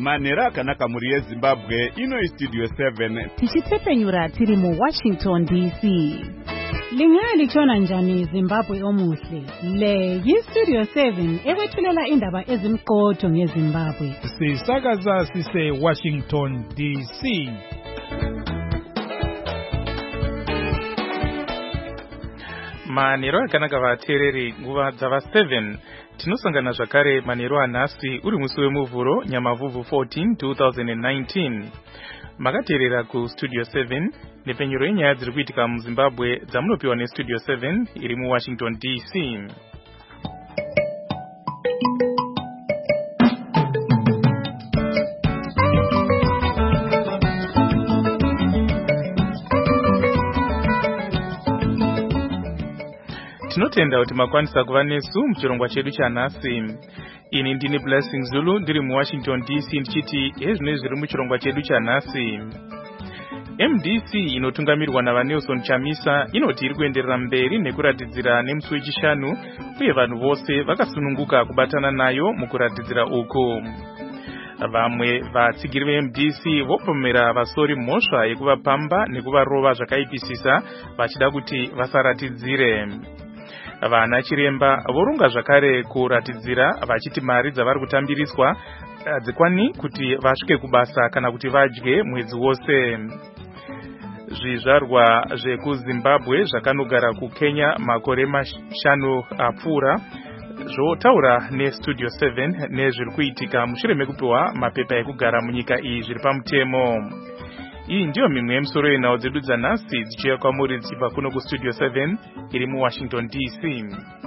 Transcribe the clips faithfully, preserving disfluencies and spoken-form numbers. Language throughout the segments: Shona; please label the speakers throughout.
Speaker 1: manhero akanaka muri yeZimbabwe. Ino iStudio seven
Speaker 2: tichitsepenyura tiri mu Washington D C. Lingali chona njani Zimbabwe omuhle. Le yiStudio seven ekwethulela indaba ezimqotho ngeZimbabwe.
Speaker 3: Sisakaza sise Washington D C. Manhero akanaka vateereri nguva dzava seven. Tinosangana zvakare manhero anhasi uri musi wemuvhuro Nyamavhuvhu fourteen twenty nineteen. Makateerera kuStudio seven nepenyuro yenyaya dziri kuitika muZimbabwe dzamunopiwa neStudio seven iri muWashington D C. Tinotenda kuti makwanisa kuva nesu muchirongwa chedu chanhasi. Ini ndini Blessing Zulu ndiri muWashington D C ndichiti hezvino zviri muchirongwa chedu chanhasi. M D C inotungamirwa naVaNelson Chamisa inoti iri kuenderera mberi nekuratidzira nemusi wechishanu uye vanhu vose vakasununguka kubatana nayo mukuratidzira uku. Vamwe vatsigiri veM D C vopomera vasori mhosva yekuvapamba nekuvarova zvakaipisisa vachida kuti vasaratidzire. Vana chiremba vorunga zvakare kuratidzira vachiti mari dzavari kutambiriswa hadzikwani kuti vasvike kubasa kana kuti vadye mwedzi wose. Zvizvarwa zvekuZimbabwe zvakanogara kuKenya makore mashanu apfuura zvotaura neStudio seven nezviri kuitika mushure mekupiwa mapepa ekugara munyika iyi zviri pamutemo. Iyi ndiyo mimwe yemisoro yenhau dzedu dzanhasi dzichiuya kwamuri dzichibva kuno kuStudio seven iri muWashington D C.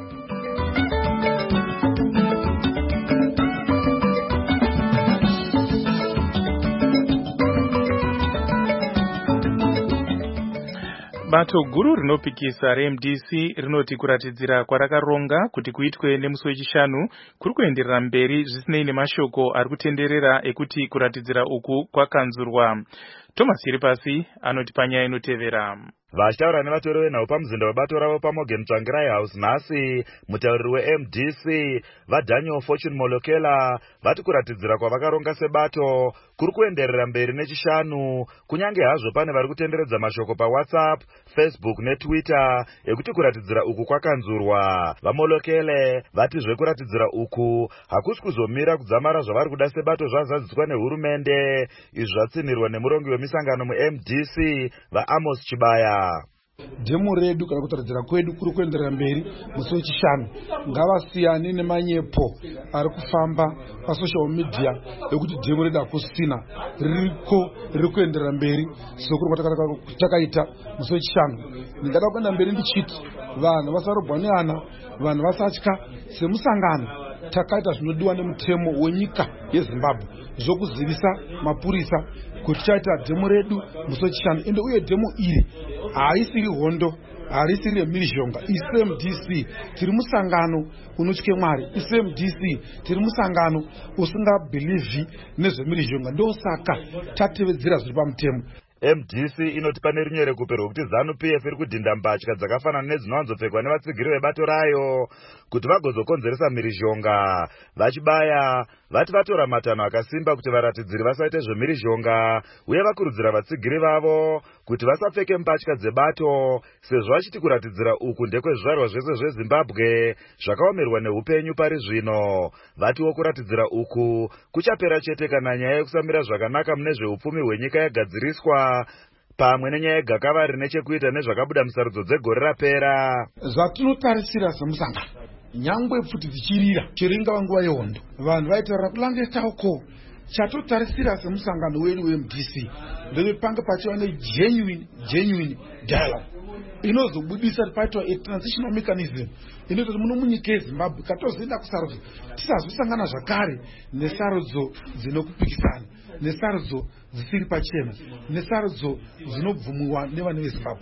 Speaker 3: Bato guru rinopikisa reM D C rinoti kuratidzira kwarakaronga kuti kuitwe nemusi wechishanu kuri kuenderera mberi zvisinei nemashoko ari kutenderera ekuti kuratidzira uku kwakanzurwa. Thomas Hiripasi anoti panyaya inotevera.
Speaker 4: Vachitaura nevatori venhau pamuzinda webato ravo paMorgan Tsvangirai House nhasi, mutauriri weM D C vaDaniel Fortune Molokela vati kuratidzira kwavakaronga sebato kuri kuenderera mberi nechishanu, kunyange hazvo pane vari kutenderedza mashoko paWhatsApp, Facebook neTwitter ekuti kuratidzira uku kwakanzurwa. VaMolokele vati zvekuratidzira uku hakusi kuzomira kudzamara zvavari kuda sebato zvazadziswa nehurumende. Izvi zvatsinirwa nemurongi wemisangano muM D C vaAmos Chibaya.
Speaker 5: Demo redu kana kutaridzira kwedu kuri kuenderera mberi musi wechishanu. Ngavasiyane nemanyepo ari kufamba pasocial media ekuti demo redu hakusina ririko riri kuenderera mberi sokuri kwatakaita musi wechishanu. Ndingada kuenda mberi ndichiti vanhu vasarobwa neana, vanhu vasatya. Semusangano takaita zvinodiwa nemutemo wenyika yeZimbabwe zvokuzivisa mapurisa kuti chaita demo redu musi wechishanu. Ende uye demo iri haisiri hondo, harisiri remhirizhonga. iSeM D C tiri musangano unotye Mwari. iSeM D C tiri musangano usingabhilivhi nezvemhirizhonga. Ndosaka tatevedzera zviri pamutemo.
Speaker 4: M D C inoti pane rimwe rekupe rwokuti ZANU P F iri kudhinda mbatya dzakafanana nedzinowanzopfekwa nevatsigiri vebato rayo kuti vagozokonzeresa mhirizhonga. Vachibaya vati vatora matanho akasimba kuti varatidziri vasaite zvemhirizhonga uye vakurudzira vatsigiri vavo kuti vasapfeke mbatya dzebato sezvo vachiti kuratidzira uku ndekwezvizvarwa zvese zveZimbabwe zvakaomerwa neupenyu pari zvino. Vatiwo kuratidzira uku kuchapera chete kana nyaya yekusamira zvakanaka mune zveupfumi hwenyika yagadziriswa pamwe nenyaya yegakava rine chekuita nezvakabuda musarudzo dzegore rapera.
Speaker 5: Zvatinotarisira semusangano nyangwe pfuti dzichirira chero ingava nguva yehondo, vanhu vaitaura kulange tauko. Chatotarisira semusangano wedu weM D C ndekuti pange pachiva negenuine genuine dialogue inozobudisa paitwa a transitional mechanism inoita kuti muno munyika yeZimbabwe katozoenda kusarudzo tisazosangana zvakare nesarudzo dzinokupikisana, nesarudzo dzisiri pachena, nesarudzo dzinobvumiwa nevana veZimbabwe.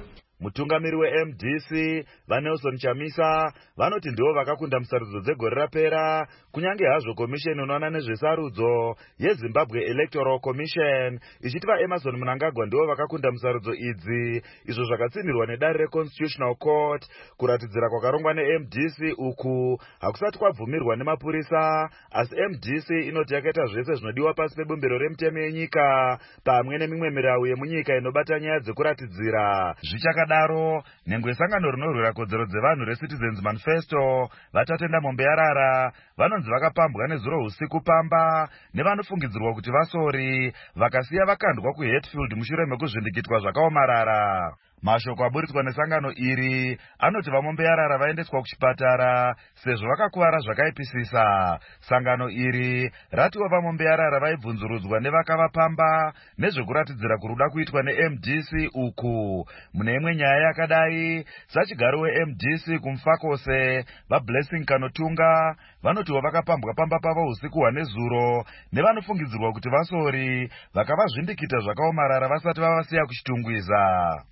Speaker 4: Mutungamiri we-M D C vaNelson Chamisa vanoti ndivo vakakunda musarudzo dzegore rapera, kunyange hazvo komisheni inoona nezvesarudzo yeZimbabwe Electoral Commission ichiti vaEmmerson Mnangagwa ndivo vakakunda musarudzo idzi, izvo zvakatsinirwa nedare reConstitutional Court. Kuratidzira kwakarongwa ne-M D C uku hakusati kwabvumirwa nemapurisa, asi M D C inoti yakaita zvese zvinodiwa pasi pebumbiro remutemo yenyika pamwe nemimwe mirau yemunyika inobata nyaya dzekuratidzira. Zvichakadaro, nhengo yesangano rinorwira kodzero dzevanhu reCitizens Manifesto vatatenda mombe yarara vanonzi vakapambwa nezuro husiku pamba nevanofungidzirwa kuti vasori vakasiya vakandwa kuHatfield mushure mekuzvindikitwa zvakaomarara. Mashoko aburitswa nesangano iri anoti vamombe yarara vaendeswa kuchipatara sezvo vakakuvara zvakaipisisa. Sangano iri ratiwa vamombe yarara vaibvunzurudzwa nevakavapamba nezvekuratidzira kuruda kuitwa ne-M D C uku. Mune imwe nyaya yakadai, sachigaro we-M D C kumufakose vaBlessing Kanotunga vanotiwo vakapambwa pamba pavo usiku hwanezuro nevanofungidzirwa kuti vasori vakavazvindikita zvakaomarara vasati vavasiya kuchitungwiza.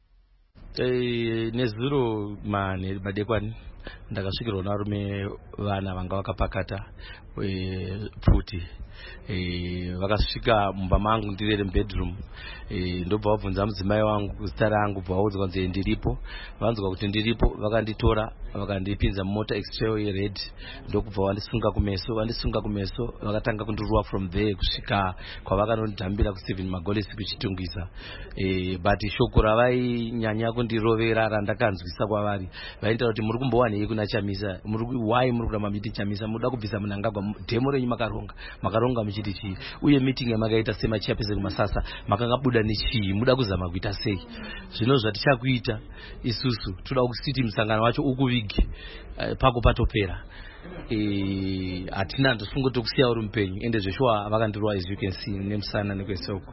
Speaker 6: Eh, nezuro mane madekwane ndakasvikirwa narume vana vanga vakapakata pfuti eh vakasvika mumba mangu ndirere bedroom eh ndobva vabvunza mudzimai wangu zita rangu, bva vaudzwa kuti ndiripo. Vanzwa kuti ndiripo vakanditora vakandipinza mota X-Trail red, ndokubva vandisunga kumeso vandisunga kumeso vakatanga kundiruwa from there kusvika kwavakanondambira kuStephen Magolisi kuchitungisa. eh but shoko ravainyanya kundirovera randakanzwisa kwavari vaitaura kuti muri kumbowanei kuna Chamisa, muri why muri kuramba miti Chamisa, muda kubvisa Mnangagwa, demo renyu makaronga makaronga muchiti chii, uye meeting yamakaita sema chairperson kumasasa makanga buda nechii, muda kuzama kuita sei. Zvino zvatichakuita isusu toda kusiti musangano wacho ukuvige uh, pako patopera. eh atina ndosungo tokusiya uri mupenyu ende zveshwa vakandirwa as you can see nemusana nekwesoko.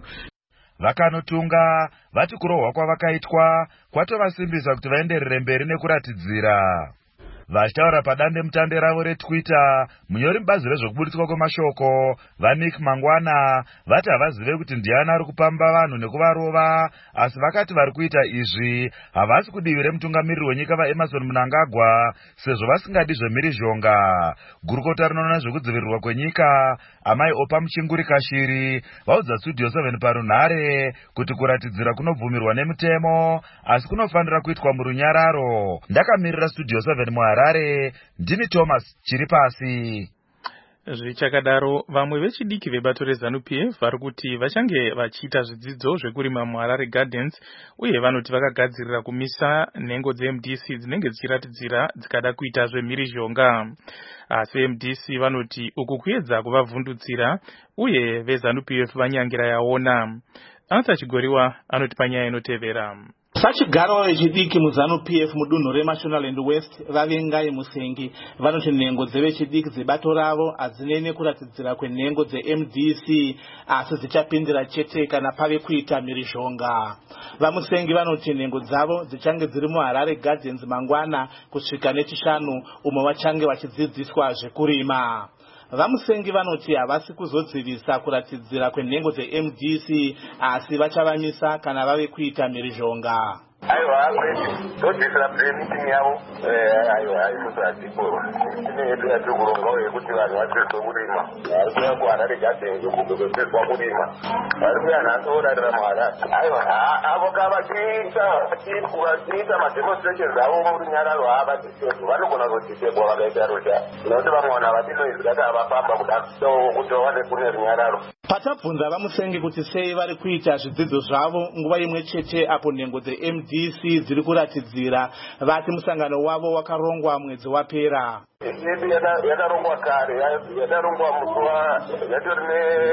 Speaker 4: Vakanotunga vati kurohwa kwavakaitwa kwatovasimbisa kuti vaenderere mberi nekuratidzira. Vachitaura padande mutande ravo reTwitter, munyori mubazi rezvokubuditswa kwemashoko vaNick Mangwana vati havazive kuti ndiani ari kupamba vanhu nekuvarova, asi vakati vari kuita izvi havasi kudivi remutungamiriri wenyika vaEmmerson Mnangagwa sezvo vasingadi zvemhirizhonga. Gurukota rinoona zvekudzivirirwa kwenyika amai Opa Muchinguri Kashiri vaudza Studio seven parunhare kuti kuratidzira kunobvumirwa nemutemo asi kunofanira kuitwa murunyararo. Ndakamirira Studio seven muHarare, ndini Thomas Chiripasi.
Speaker 3: Zvichakadaro, vamwe vechidiki vebato reZANU-P F vari kuti vachange vachiita zvidzidzo zvekurima muHarare Gardens uye vanoti vakagadzirira kumisa nhengo dze-M D C dzinenge dzichiratidzira dzikada kuita zvemhirizhonga. Asi M D C vanoti uku kuedza kuvavhundutsira uye veZANU-P F vanyangira yaona. Ansa Chigoriwa anoti panyaya inotevera.
Speaker 7: Sachigaro vechidiki muZANU-P F mudunhu reMashonaland West vavengai Musengi vanoti nhengo dzevechidiki dzebato ravo hadzinene kuratidzira kwenhengo dze-M D C asi dzichapindira chete kana pave kuita mhirizhonga. VaMusengi vanoti nhengo dzavo dzichange dziri muHarare Gardens mangwana kusvika nechishanu umwe vachange vachidzidziswa zvekurima. VaMusengi vanoti havasi kuzodzivisa kuratidzira kwenhengo dze-M D C asi vachavamisa kana vave kuita mhirizhonga.
Speaker 8: Aiwa todzisira meeting yavo aiwa aisatipo ine yedu yatikurongawo yekuti vanhu vadzidziswe kurima vari kuya kuHarare Gardens kudzidziswa kurima vari kuya nhasi vodarira muHarare. Aiwa avo kavachiita vachiita mademonstrations avo murunyararo havadzisebwa vanogona kudzisebwa vakaita rosha nokuti vamwe vanhu havadinoizvi kati havafamba kuda kuti vawane kune runyararo.
Speaker 7: Patabvunza VaMusengi kuti sei vari kuita zvidzidzo zvavo nguva imwe chete apo nhengo dze-M D C dziri kuratidzira, vati musangano wavo wakarongwa mwedzi wapera.
Speaker 8: Yedu yakarongwa kare, yakarongwa musuwa yatori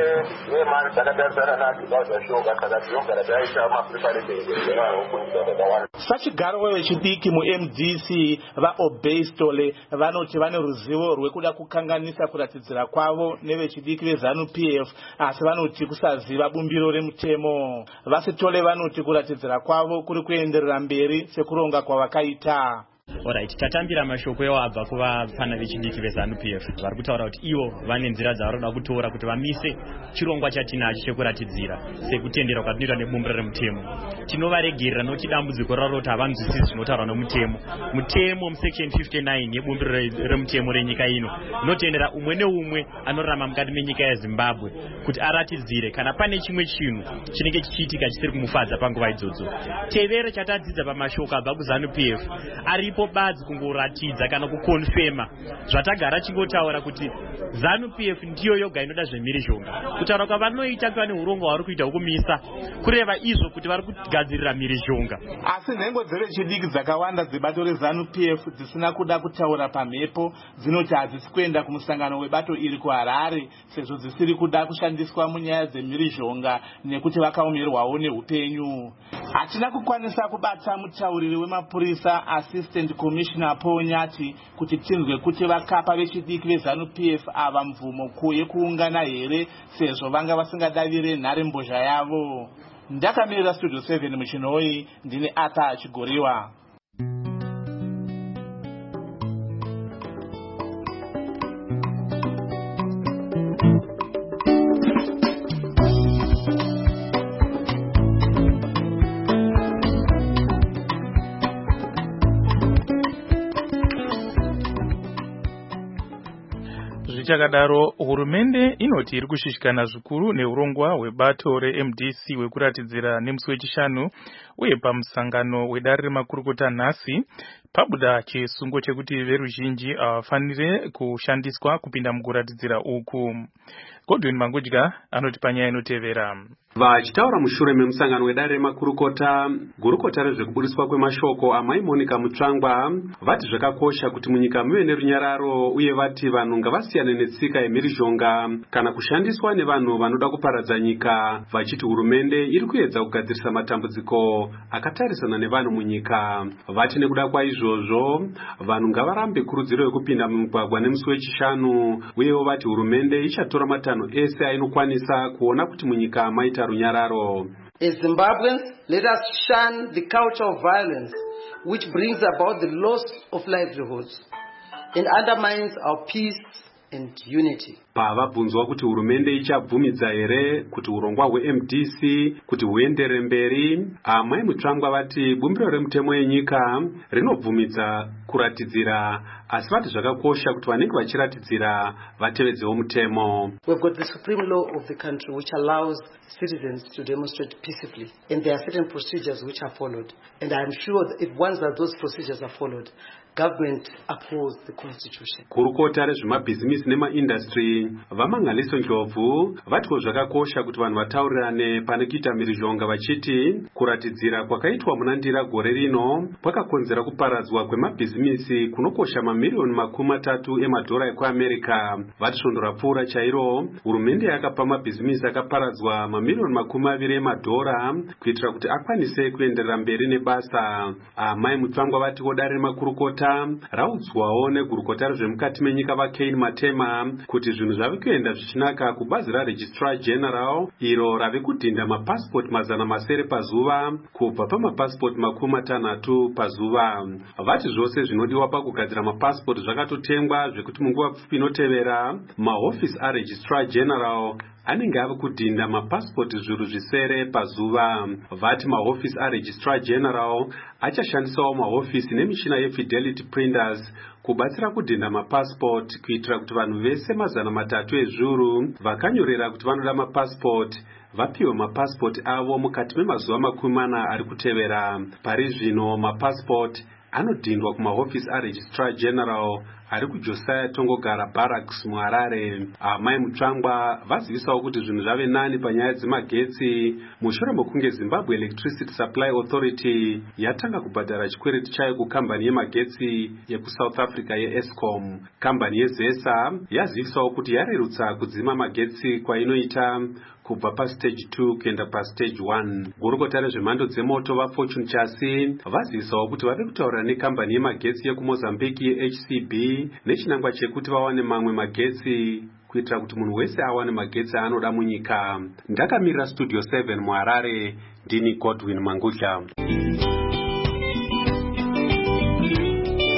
Speaker 8: nemari dzakatarisana naDhibauza Shoga saka tinogara taita mapreparation evanofundisa vakawanda.
Speaker 7: Sachigaro vechidiki mu-M D C vaObey Stole vanoti vane ruzivo rwekuda kukanganisa kuratidzira kwavo nevechidiki veZANU-P F asi vanoti kusaziva bumbiro remutemo. VaSitole vanoti kuratidzira kwavo kuri kuenderera mberi sekuronga kwavakaita.
Speaker 9: Alright, tatambira mashoko ewo abva kuva pana vechidiki veZANU P F vari kutaura kuti ivo vane nzira dzavanoda kutora kuti vamise chirongwa chatinacho chekuratidzira sekutendera kwatinoita nebumbiro remutemo. Tinovaregerera nokuti dambudziko raro kuti havanzwisisi zvinotaurwa nomutemo. Mutemo musection fifty-nine yebumbiro remutemo renyika ino inotendera umwe neumwe anorarama mukati menyika yeZimbabwe kuti aratidzire kana pane chimwe chinhu chinenge chichiitika chisiri kumufadza panguva idzodzo. Tevere chatadzidza pamashoko abva kuZANU P F aripo badzi kungoratidza kana kukonfema zvatagara chingotaura kuti ZANU P F ndiyo yoga inoda zvemhirizhonga. Kutaura kwavanoita kuva neurongwa hwari kuita hwokumisa kureva izvo kuti vari kugadzirira mhirizhonga.
Speaker 7: Asi nhengo dzevechidiki dzakawanda dzebato reZANU P F dzisina kuda kutaura pamhepo dzinoti hadzisi kuenda kumusangano webato iri kuHarare sezvo dzisiri kuda kushandiswa munyaya dzemhirizhonga nekuti vakaomerwawo neupenyu. Hatina kukwanisa kubata mutauriri wemapurisa Assistant Commissioner Paul Nyati kuti tinzwe kuti vakapa vechidiki veZANU P F ava mvumo yekuungana here sezvo vanga vasingadavire nharembozha yavo. Ndakamirira Studio seven muchinoi, ndine Ata Chigoriwa.
Speaker 3: Zvichakadaro, hurumende inoti iri kushushikana zvikuru neurongwa hwebato reM D C hwekuratidzira nemusi wechishanu uye pamusangano wedare remakurukota nhasi pabuda chisungo chekuti veruzhinji havafanire kushandiswa kupinda mukuratidzira uku. Godwin Mangudya anoti panyaya inotevera.
Speaker 10: Vachitaura mushure memusangano wedare remakurukota, gurukota rezvekubudiswa kwemashoko amai Monica Mutsvangwa vati zvakakosha kuti munyika muve nerunyararo uye vati vanhu ngavasiyane netsika yemhirizhonga kana kushandiswa nevanhu vanoda kuparadza nyika, vachiti hurumende iri kuedza kugadzirisa matambudziko akatarisana nevanhu munyika. Vati nekuda kwaizvozvo vanhu ngavarambe kurudziro yekupinda mumugwagwa nemusi wechishanu, uyewo vati hurumende ichatora matanho ese ainokwanisa kuona kuti munyika maita runyararo.
Speaker 11: As Zimbabweans, let us shun the culture of violence which brings about the loss of livelihoods and undermines our peace and unity.
Speaker 10: Pavabvunzwa kuti hurumende ichabvumidza here kuti urongwa hweM D C kuti huendere mberi, amai Mutsvangwa vati bumbiro remutemo yenyika rinobvumidza kuratidzira, asi vati zvakakosha kuti vanenge vachiratidzira vatevedzewo mutemo.
Speaker 11: We've got the supreme law of the country which allows citizens to demonstrate peacefully, and there are certain procedures which are followed, and I'm sure that if once that those procedures are followed, government upholds the constitution.
Speaker 10: Kurukota rezvemabhizimisi nemaindustry vamangaliso Ndlovu vatiko zvakakosha kuti vanhu vataurirane pane kuita mhirizhonga, vachiti kuratidzira kwakaitwa munandira gore rino kwakakonzera kuparadzwa kwemabhizimisi kunokosha mamiliyoni makumi matatu emadhora ekuAmerica. Vati svondo rapfuura chairo, hurumende yakapa mabhizimisi akaparadzwa mamiliyoni makumi maviri emadhora kuitira kuti akwanise kuenderera mberi nebasa. Amai Mutsvangwa vati dare remakurukota raudzwawo negurukota rezvemukati menyika vaKane Matema kuti zvinhu zvave kuenda zvichinaka kubazi raRegistrar General iro rave kudhinda mapasipoti mazana masere pazuva kubva pamapasipoti makumi matanhatu pazuva. Vati zvose zvinodiwa pakugadzira mapasipoti zvakatotengwa zvekuti munguva pfupi inotevera mahofisi aRegistrar General anenge ave kudhinda mapasipoti zviuru zvisere pazuva. Vati mahofisi aRegistrar General achashandisawo mahofisi nemishina yeFidelity Printers kubatsira kudhinda mapasipoti kuitira kuti vanhu vese mazana matatu ezviuru vakanyorera kuti vanoda mapasipoti vapiwe mapasipoti avo mukati memazuva makumi mana ari kutevera. Pari zvino mapasipoti anodhindwa kumahofisi aRegistrar General ari kuJosiah Tongogara Barracks muHarare. Amai Mutsvangwa vazivisawo kuti zvinhu zvave nani panyaya dzemagetsi mushure mokunge Zimbabwe Electricity Supply Authority yatanga kubhadhara chikwereti chayo kukambani yemagetsi yekuSouth Africa yeEscom. Kambani yeZESA yazivisawo kuti yarerutsa kudzima magetsi kwainoita kubva pastage two kuenda pastage one. Gurukota rezvemhando dzemoto vaFortune Chasi vazivisawo kuti vave kutaura nekambani yemagetsi yekuMozambique yeH C B nechinangwa chekuti vawane mamwe magetsi kuitira kuti munhu wese awane magetsi anoda munyika. Ndakamirira Studio seven muHarare, ndini Godwin Mangudya.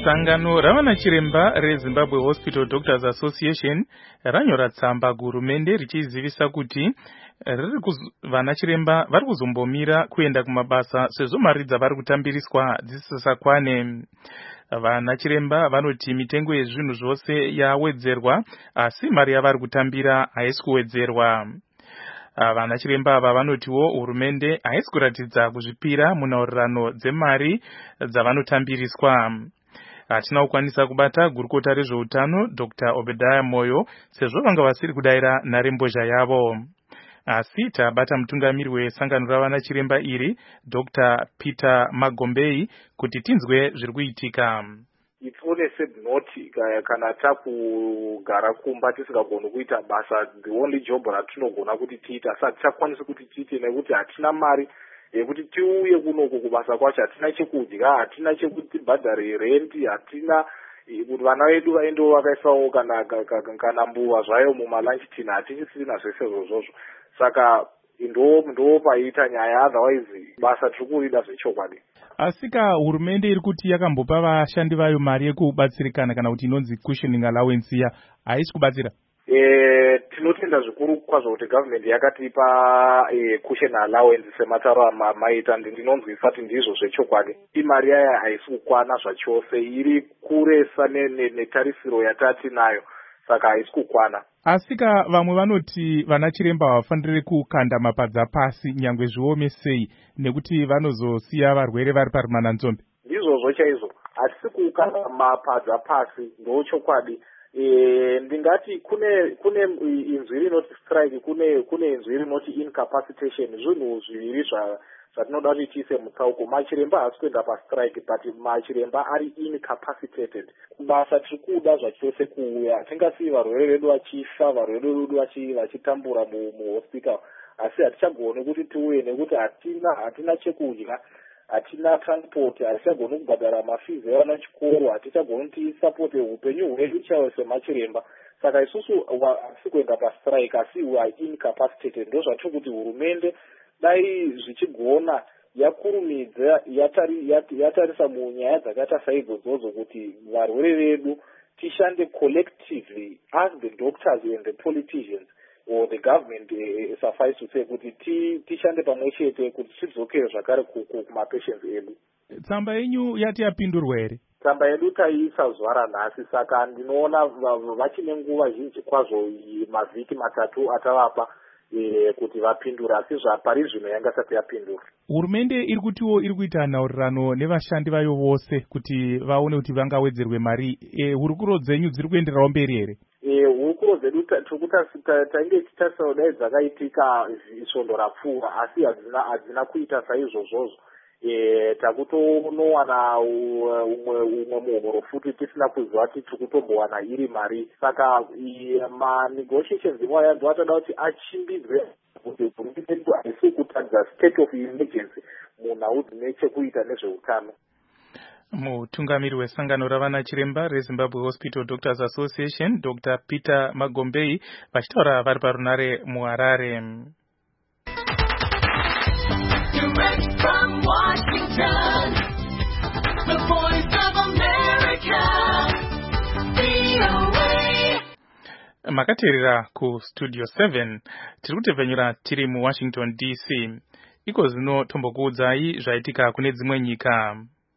Speaker 3: Sangano ravana chiremba reZimbabwe Hospital Doctors Association ranyora tsamba kuhurumende richizivisa kuti vana chiremba vari kuzombomira kuenda kumabasa sezvo mari dzavari kutambiriswa dzisisakwane. Vana chiremba vanoti mitengo yezvinhu zvose yawedzerwa asi mari yavari kutambira haisi kuwedzerwa. Vana chiremba ava vanotiwo hurumende haisi kuratidza kuzvipira munhaurirano dzemari dzavanotambiriswa. Hatina kukwanisa kubata gurukota rezveutano Doctor Obadiah Moyo sezvo vanga vasiri kudayira nharembozha yavo. Asi tabata mutungamiri wesangano ravana chiremba iri Doctor Peter Magombei kuti tinzwe zviri kuitika.
Speaker 12: It's only said not kana takugara kumba tisingagoni kuita basa. The only job ratinogona kuti tiita asi hatichakwanisi kuti tiite nekuti hatina mari yekuti tiuye kunoku kubasa kwacho. Hatina chekudya, hatina chekuti bhadhare renti, hatina kuti vana vedu vaendewo vakaisawo kana kana mbuva zvayo mumalunch tin, hatichisina zvese izvozvo. Saka ndo ndo paita nyaya, otherwise basa tiri kurida zvechokwadi.
Speaker 3: Asika hurumende iri kuti yakambopa vashandi vayo mari yekubatsirikana kana kuti inonzi cushioning allowance ya haisi kubatsira.
Speaker 12: Eh tinotenda zvikuru kwazvo kuti government yakatipa eh cushion allowance sematauro amaita ndinonzwisa kuti ndizvo zvechokwadi. Imari yaya haisi kukwana zvachose, iri kuresa netarisiro yatati nayo, saka haisi kukwana.
Speaker 3: Asika vamwe vanoti vana chiremba havafaniri kukanda mapadza pasi nyangwe zviome sei nekuti vanozosiya varwere vari parimananzombe.
Speaker 12: Ndizvozvo chaizvo, hatisi kukanda mapadza pasi, ndochokwadi. E, ndingati kune kune inzwi rinoti strike, kune kune inzwi rinoti incapacitation. Zvinhu zviviri zvatinoda kuti tiise mutsauko. Machiremba haasi kuenda pastrike, but machiremba ari incapacitated. Kubasa tiri kuda zvachose kuuya. Tingasiyi varwere vedu vachifa, varwere vedu vachitambura muhospital, asi hatichagoni kuti tiuye nekuti hatina hatina chekudya, hatina transport, hatichagoni kubhadhara mafizi evana chikoro, hatichagoni kuti support upenyu hwedu chaiwo semachiremba. Saka isusu hatisi kuenda pastrike, asi we are incapacitated. Ndo zvatiri kuti hurumende dai zvichigona yakurumidza yatari yatarisa munyaya dzakaita saidzodzo kuti varwere vedu tishande collectively as the doctors and the politicians or the government, uh, suffice to say kuti tishande pamwe chete kuti tidzokere zvakare kumapatients edu.
Speaker 3: Tsamba yenyu yati yapindurwa here?
Speaker 12: Tsamba yedu taiisa zuva ranhasi, saka ndinoona vachine nguva zhinji kwazvo, mavhiki matatu atavapa E, kuti vapindura, asi zvapari zvino yanga isati yapindura.
Speaker 3: Hurumende iri kutiwo iri kuita nhaurirano nevashandi vayo vose kuti vaone kuti vangawedzerwe mari. E, hurukuro dzenyu dziri kuenderawo mberi here?
Speaker 12: E, hurukuro dzedu tainge tichitarisira dai dzakaitika svondo rapfuura, asi hadzina kuita saizvozvozvo. E, takutonowana umwe umwe muhoro futi tisina kuziva kuti tiri kutombowana iri mari. Saka ma-negotiations imwe yanzi vatoda kuti achimbidzwe kuti hurumende yedu haisi kutadza state of emergency munhau dzine chekuita nezveutano.
Speaker 3: Mutungamiri wesangano ravana chiremba reZimbabwe Hospital Doctors Association Doctor Peter Magombei vachitaura vari parunare muHarare.
Speaker 13: Direct from Washington, the voice of America, V O A.
Speaker 3: Makateerera ku Studio seven, tiri kutevhenyura tiri mu Washington D C. Iko zvino tombokuudzai zvaitika kune dzimwe nyika.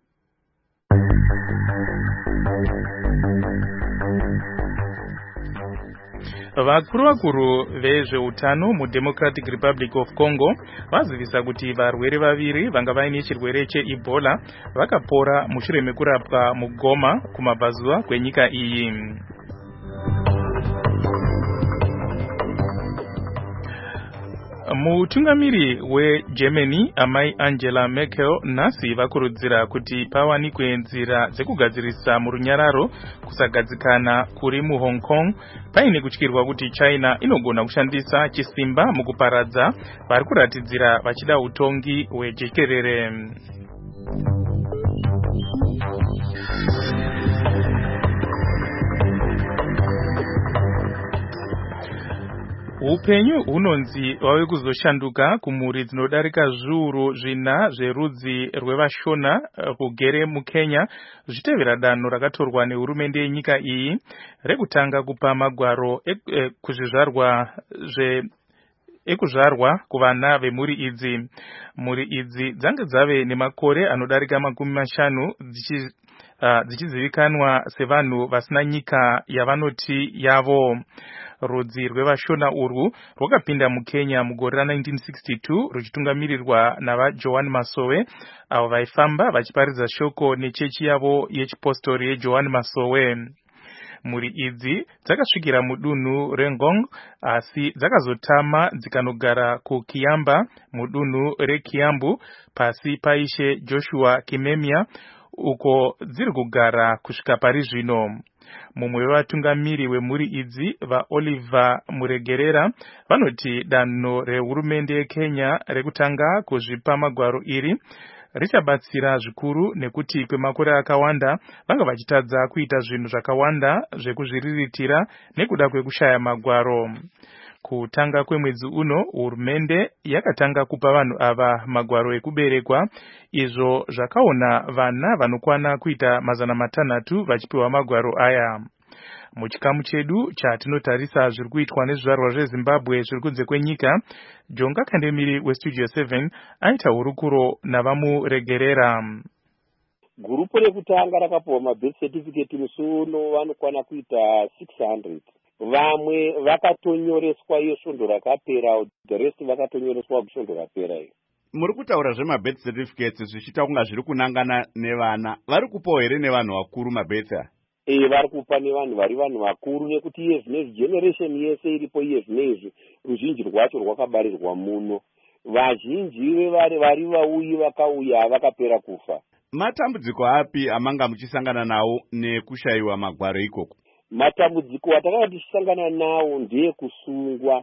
Speaker 3: Vakuru vakuru vezveutano muDemocratic Republic of Congo vazivisa kuti varwere vaviri vanga vaine chirwere cheEbola vakapora mushure mekurapwa muGoma kumabvazuva kwenyika iyi. Mutungamiri weGermany amai Angela Merkel nhasi vakurudzira kuti pawanikwe nzira dzekugadzirisa murunyararo kusagadzikana kuri muHong Kong paine kutyirwa kuti China inogona kushandisa chisimba mukuparadza vari kuratidzira vachida utongi hwejekerere. Upenyu hunonzi wave kuzoshanduka kumhuri dzinodarika zviuru zvina zverudzi rwevashona kugere muKenya zvichitevera danho rakatorwa nehurumende yenyika iyi rekutanga kupa magwaro ekuzvizvarwa zve ekuzvarwa kuvana vemhuri idzi. Mhuri idzi dzange dzave nemakore anodarika makumi mashanu dzichi Uh, dzichizivikanwa sevanhu vasina nyika yavanoti yavo. Rudzi rwevashona urwu rwakapinda muKenya mugore ra-nineteen sixty-two ruchitungamirirwa navaJohn Masowe avo vaifamba vachiparidza shoko nechechi yavo yechipostori yeJohn Masowe. Mhuri idzi dzakasvikira mudunhu reNgong asi dzakazotama dzikanogara kuKiamba mudunhu reKiambu pasi paishe Joshua Kimemia uko dziri kugara kusvika pari zvino. Mumwe wevatungamiri wemhuri idzi vaOliver Muregerera vanoti danho rehurumende yeKenya rekutanga kuzvipa magwaro iri richabatsira zvikuru nekuti kwemakore akawanda vanga vachitadza kuita zvinhu zvakawanda zvekuzviriritira nekuda kwekushaya magwaro. Kutanga kwemwedzi uno hurumende yakatanga kupa vanhu ava magwaro ekuberekwa, izvo zvakaona vana vanokwana kuita mazana matanhatu vachipiwa magwaro aya. Muchikamu chedu chatinotarisa zviri kuitwa nezvizvarwa zveZimbabwe zviri kunze kwenyika, Jonga Kandemiri weStudio seven aita hurukuro navamuregerera.
Speaker 14: Gurupu rekutanga rakapiwa mabirth certificate musi uno vanokwana kuita six hundred. Vamwe vakatonyoreswa iyo svondo rakapera, the rest vakatonyoreswa kusvondo rapera iyo.
Speaker 1: Muri kutaura zvemabirth certificates zvichita kunga zviri kunangana nevana. Vari kupawo here nevanhu vakuru mabirth?
Speaker 14: Eh, vari kupa nevanhu vari vanhu vakuru nekuti iye zvinezvi generation yese iripo iye zvinezvi ruzhinji rwacho rwakabarirwa muno. Vazhinji vevari vari vauyi vakauya vakapera kufa.
Speaker 1: Matambudziko api amanga muchisangana nawo nekushayiwa magwaro ikoko?
Speaker 14: Matambudziko atakanga tichisangana nawo ndeekusungwa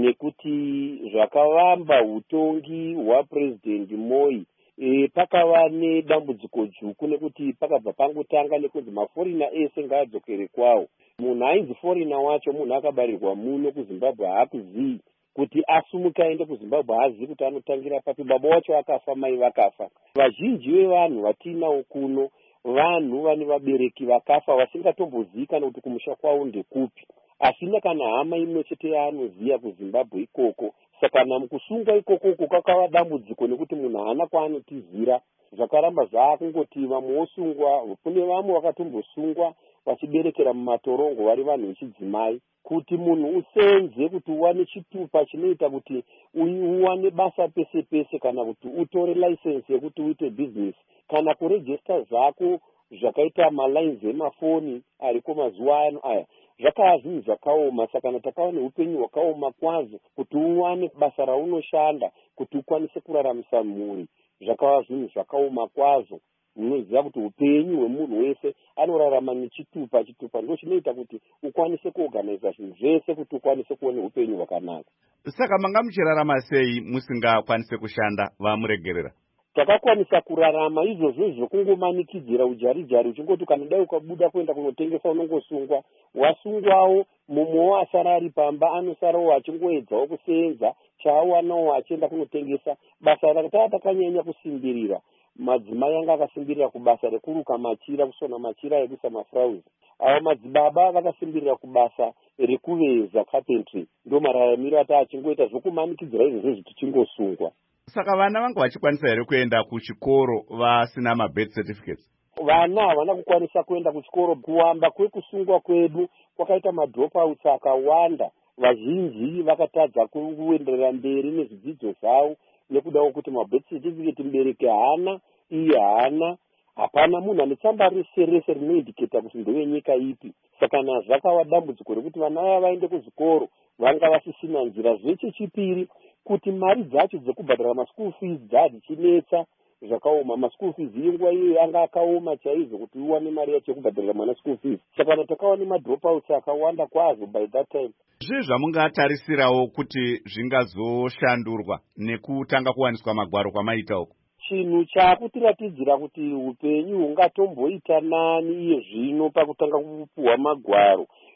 Speaker 14: nekuti zvakavamba utongi hwaPresident Moi. E, pakava nedambudziko dzvuku nekuti pakabva pangotanga nekunzi maforina ese ngaadzokere kwawo. Munhu ainzi forina wacho munhu akabarirwa muno kuZimbabwe haakuzivi kuti asumuka aende kuZimbabwe haazivi kuti anotangira papi. Baba wacho akafa, mai vakafa. Vazhinji vevanhu vatinawo kuno vanhu vane vabereki vakafa vasingatombozivikanwa kuti kumusha kwavo ndekupi, asina kana hama imwe chete yaanoziva kuZimbabwe ikoko. Saka namukusunga ikoko uko kakava dambudziko nekuti munhu haana kwaanotizira. Zvakaramba zvakungoti vamwe vosungwa, kune vamwe vakatombosungwa vachiberekera mumatorongo vari vanhu vechidzimai. Kuti munhu usenze kuti uwane chitupa chinoita kuti uwane basa pese pese kana kuti utore license yekuti uite business kana kurejista zvako zvakaita malines emafoni ariko mazuva ano aya zvakava zvinhu zvakaoma. Saka takawa neupenyu hwakaoma kwazvo kuti uwane basa raunoshanda kuti ukwanise kuraramisa mhuri. Zvakava zvinhu zvakaoma kwazvo. Munoziva kuti upenyu hwemunhu wese anorarama nechitupa. Chitupa ndo chinoita kuti ukwanise kuorganiza zvinhu zvese kuti ukwanise kuona upenyu hwakanaka.
Speaker 1: Saka manga muchirarama sei musingakwanise kushanda vamuregerera?
Speaker 14: Takakwanisa kurarama izvozvo zvokungomanikidzira ujarijari uchingoti kana dai ukabuda kuenda kunotengesa unongosungwa. Wasungwawo mumwewo asara ari pamba anosarawo achingoedzawo kusenza chaawanawo achienda kunotengesa. Basa rakatava takanyanya kusimbirira. Madzimai anga akasimbirira kubasa rekuruka machira, kusona machira ekuisa mafrauzi. Avo madzibaba vakasimbirira kubasa rekuveza carpentry. Ndo mararamiro ata achingoita zvokumanikidzira izvozvo zvichingosungwa.
Speaker 1: Saka vana vanga vachikwanisa here kuenda kuchikoro vasina mabirth certificates?
Speaker 14: Vana havana kukwanisa kuenda kuchikoro. Kuwamba kwekusungwa kwedu kwakaita madropouts akawanda. Vazhinji vakatadza kuenderera mberi nezvidzidzo zvavo nekudawo kuti mabirth certificate mubereki haana, iye haana. Hapana munhu ane tsamba rese rese rinoindiketa kuti ndewenyika ipi. Saka nazvakava dambudziko rekuti vana vaya vaende kuzvikoro vanga vasisina nzira. Zvechipiri kuti mari dzacho dzekubhadhara maschool fees dzadzichinetsa zvakaoma. Maschool fees yenguva iyoyo anga akaoma chaizvo kuti uwane mari yacho yekubhadharira mwana school fees. Saka takawa nemadropouts akawanda kwazvo by that time.
Speaker 1: Zvii zvamungatarisirawo kuti zvingazoshandurwa nekutanga kuwaniswa magwaro kwamaita uko?
Speaker 14: Chinhu chakutiratidzira kuti upenyu hungatomboita nani iye zvino pakutanga kupuhwa magwaro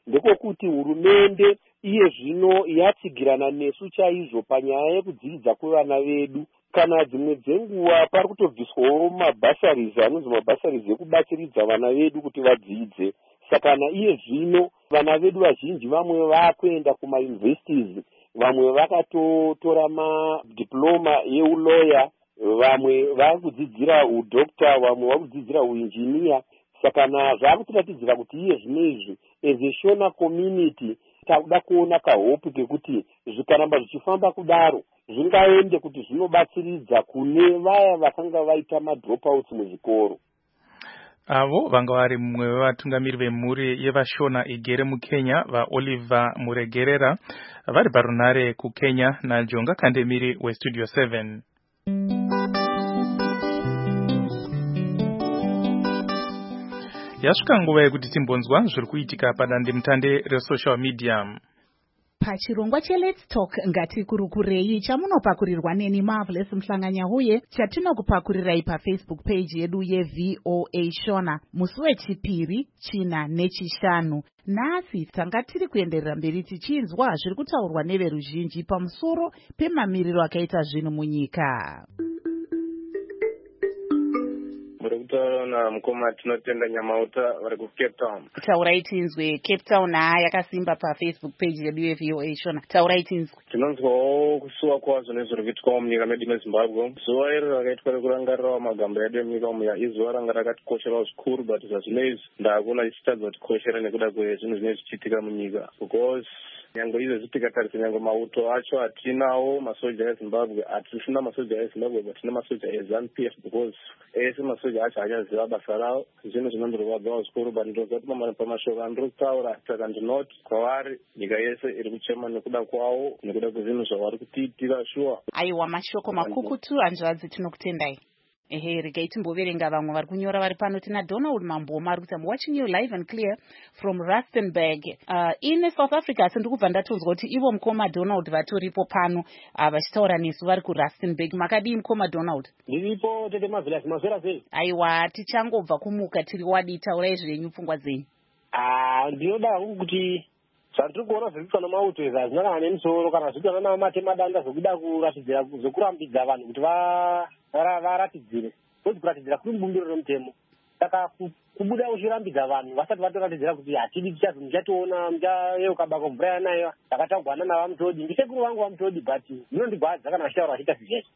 Speaker 14: ndekokuti hurumende iye zvino yatsigirana nesu chaizvo panyaya yekudzidzisa kwevana vedu. Kana dzimwe dzenguva pari kutobviswawo mabhasaris anonzi mabhasaris ekubatsiridza vana vedu kuti vadzidze. Saka iye zvino vana vedu vazhinji vamwe vakuenda kumauniversities, vamwe vakatotora madiploma yeuloya, vamwe vakudzidzira udokta, vamwe vakudzidzira uinjiniya. Saka zvakutiratidzira kuti iye zvino izvi as a Shona community takuda kuona kahope kekuti zvikaramba zvichifamba kudaro zvingaende kuti zvinobatsiridza kune vaya vakanga vaita madropouts muzvikoro.
Speaker 3: Avo vanga vari mumwe wevatungamiri vemhuri yevashona igere muKenya vaOliver Muregerera vari parunare kuKenya naJonga Kandemiri weStudio seven. Yasvika nguva yekuti timbonzwa zviri kuitika padandemutande resocial media.
Speaker 2: Pachirongwa cheLet's Talk ngatikurukurei chamunopakurirwa neni Marvelous Mhlanganyahuye chatinokupakurirai paFacebook page yedu yeV O A Shona musi wechipiri, china nechishanu. Nhasi tanga tiri kuenderera mberi tichinzwa zviri kutaurwa neveruzhinji pamusoro pemamiriro akaita zvinhu munyika.
Speaker 15: Muri kutaura namukoma tinotenda Nyamauta vari kuCape Town.
Speaker 2: Taurai tinzwe. Cape Town haa yakasimba paFacebook page yedu yeV O A Shona. Taurai tinzwe.
Speaker 15: Tinonzwawo kusuwa kwazvo nezviri kuitwawo munyika medu meZimbabwe. Zuva iri rakaitwa rekurangarirawo magambo edu emunyika umu izuva ranga rakatikosherawo zvikuru, but zvazvino izvi ndakuona ichitadza kutikoshera nekuda kwezvinhu zvinenge zvichiitika munyika, because nyange izvezvi tikatarisa nyange mauto acho atinawo masoja eZimbabwe, hatisina masoja eZimbabwe but tina masoja eZANU P F, because ese masoja acho achaziva basa ravo. Zvinhu zvinondirwadzawo zvikuru, but ndinoziva kuti pamashoko andiri kutaura, saka ndinoti kwavari nyika yese iri kuchema nekuda kwawo, nekuda kwezvinhu zvavari kutiitira shuwa.
Speaker 2: Aiwa, mashoko makukutu hanzvadzi, tinokutendai. Ehe, regai timboverenga vamwe vari kunyora vari pano. Tina Donald Mamboma ari kuti I'm watching you live and clear from Rustenburg uh, in South Africa. Sindikubva ndatonzwa kuti ivo mukoma Donald vatoripo pano uh, vachitaura nesu vari kuRustenburg. Makadii mukoma Donald?
Speaker 16: Ndiripo tete Marvelous, maswera sei?
Speaker 2: Aiwa, tichangobva kumuka tiri wadi, taurai zvenyu pfungwa dzenyu.
Speaker 16: Ah, ndinoda hangu kuti zvandiri kuona zviri namauto izvi hazvina kana nemusoro kana zviri namatemadanda zvokuda kuratidzira zokurambidza vanhu kuti varatidzire kuti kuratidzira kuri mubumbiro remutemo. Saka kubuda uchirambidza vanhu vasati vatoratidzira kuti hatidi tichazo muchationa muchayeuka bako mvura yanayo takatagwana nava mutodi. Ndisekuru vangu vamutodi, but zvinondigwadza kana vachitaura vachiita zvijesu.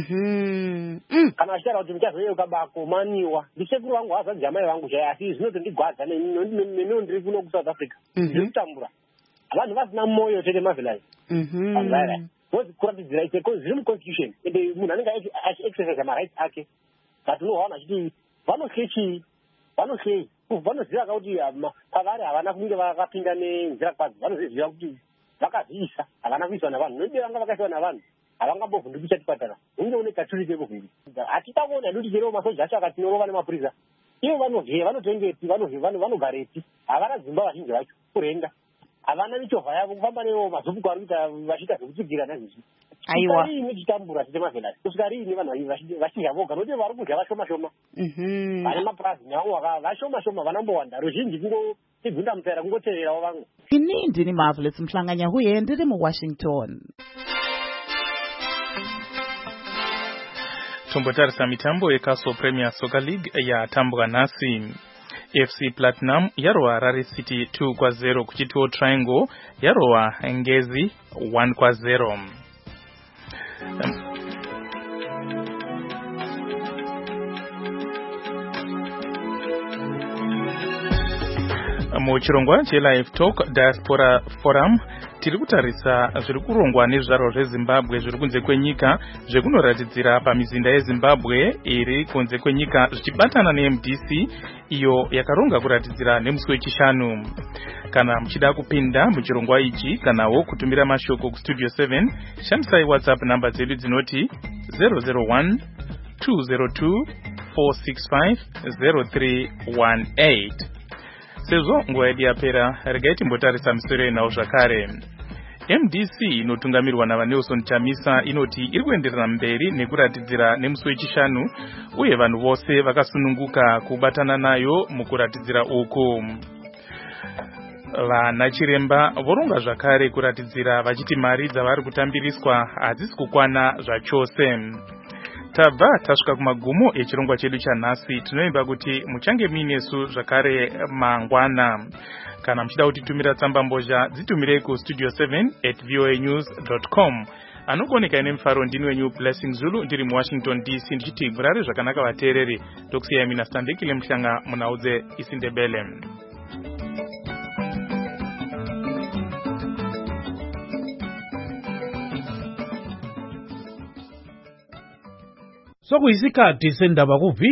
Speaker 16: Kana vachitaura kuti muchazoyeuka bako maniwa. Ndisekuru vangu havazanzi amai vangu chai, asi zvinotondigwadza neniwo ndiri kuno kuSouth Africa. Ndiri kutambura vanhu vasina moyo tete Marvelous. Kuratidzira itseko zviri muconstitution ende munhu anenge achiexercise marights ake, but unoona achiti vanohlei chii, vanohlei vanoziva kuti pavari havana kunge vakapinda nenzira kwadzo, vanoziva kuti vakazviisa havana kuiswa navanhu, nokuti vanga vakaiswa navanhu havangambovhunduki chachipatara hunge une katuri kekuvhundu. Hatita kuona hedu ticherewo masoja acho akatinyorova nemapurisa, ivo vanovhe vanotengepi, vanogarepi, havana dzimba vazhinji vacho kurenga, havana michovha yavo kufamba newo mazupuko ari kuita vachiita zvekutsigira nezvizvi.
Speaker 2: Aiwa,
Speaker 16: kusika chitambura tete Marvelous, kusika riini vanhu vachidya voga, nokuti vari kudya vashoma shoma, vane mapurazi navo vashoma shoma, vanambowanda ruzhinji kungo igunda mutsaira kungoteererawo vamwe.
Speaker 2: ini ndini Marvelous Mhlanganyahuye ndiri muWashington.
Speaker 3: Tombotarisa mitambo yeCastle Premier Soccer League yatambwa nhasi. F C Platinum yarowa Rari City two kwa zero, kuchituo Triangle yarowa Ngezi one kwa zero. Muchirongwa cheLive Talk Diaspora Forum tiri kutarisa zviri kurongwa nezvaro zveZimbabwe zviri kunze kwenyika zvekunoratidzira pamizinda yeZimbabwe iri kunze kwenyika zvichibatana neM D C iyo yakaronga kuratidzira nemusi wechishanu. Kana muchida kupinda muchirongwa ichi kanawo kutumira mashoko kuStudio seven, shandisai WhatsApp namba dzedu dzinoti zero zero one two zero two four six five zero three one eight. Sezvo nguva yedu yapera, regai timbotarisa misoro yenawo zvakare. M D C inotungamirwa naVaNelson Chamisa inoti iri kuenderera mberi nekuratidzira nemusi wechishanu, uye vanhu vose vakasununguka kubatana nayo mukuratidzira uku. Vana chiremba voronga zvakare kuratidzira vachiti mari dzavari kutambiriswa hadzisi kukwana zvachose. Tabva tasvika kumagumo echirongwa chedu chanhasi. Tinoimba kuti muchange minesu zvakare mangwana. Kana muchida kutitumira tsamba mbozha dzitumirei ku studio seven at voa news dot com. Anokoneka ine mufaro ndini wenyu Blessing Zulu ndiri muWashington D C ndichiti murare zvakanaka vateereri. Tokusiyai mina Stambekile Mhlanga munaudze isindebele.
Speaker 17: Sokuyisikhathi sendaba kuvi